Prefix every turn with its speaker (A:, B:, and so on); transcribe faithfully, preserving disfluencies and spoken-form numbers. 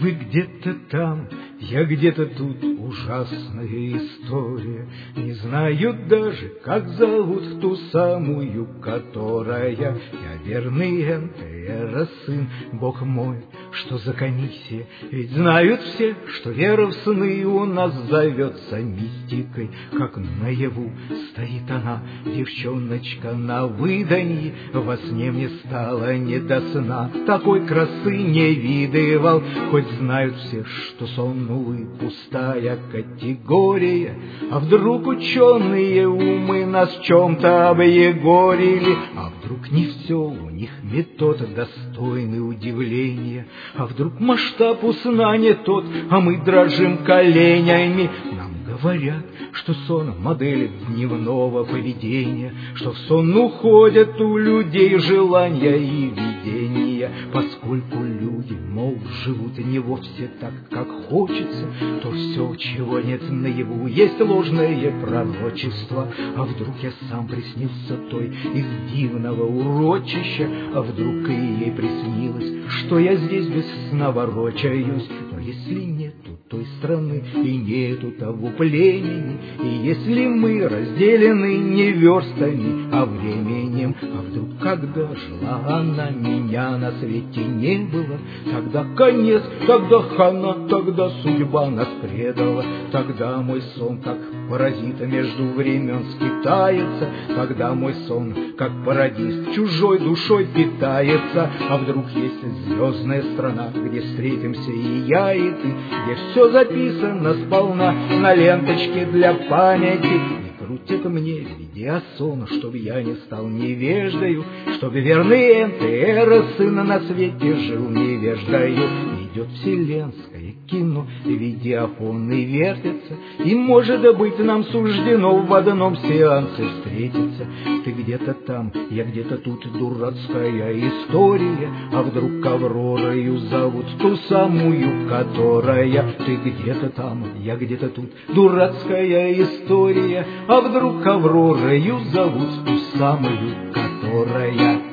A: Вы где-то там, я где-то тут, ужасная история. Не знаю даже, как зовут ту самую, которая я верный Энтера сын. Бог мой, что за комиссия? Ведь знают все, что вера в сны у нас зовется мистикой. Как наяву стоит она, девчоночка на выданье. Во сне мне стало не до сна, такой красы не видывал. Хоть знают все, что сон, увы, пустая категория. А вдруг ученые умы нас в чем-то объегорили? А вдруг не все у них метод достойный удивления? А вдруг масштаб у сна не тот, а мы дрожим коленями? Нам говорят, что сон — модель дневного поведения, что в сон уходят у людей желания и видения. Поскольку люди, мол, живут не вовсе так, как хочется, то все, чего нет наяву, есть ложное пророчество. А вдруг я сам приснился той из дивного урочища? А вдруг и ей приснилось, что я здесь без сна ворочаюсь? Но если нету той страны и нету того племени, и если мы разделены не верстами, а временем, а вдруг, когда жила она, меня на свете не было, тогда конец, тогда хана, тогда судьба нас предала. Тогда мой сон, как паразита между времен скитается, тогда мой сон, как парадист, чужой душой питается. А вдруг есть звездная страна, где встретимся и я, и ты, где все записано сполна на ленточке для памяти. Крутит мне видеосон, чтоб я не стал невеждою, чтоб верный Энтера сына на свете жил невеждою. Идет вселенское кино, видеофоны вертятся, и, может быть, нам суждено в одном сеансе встретиться. Ты где-то там, я где-то тут, дурацкая история. А вдруг Авророю зовут ту самую, которая... Ты где-то там, я где-то тут, дурацкая история. А вдруг Авророю зовут ту самую, которая...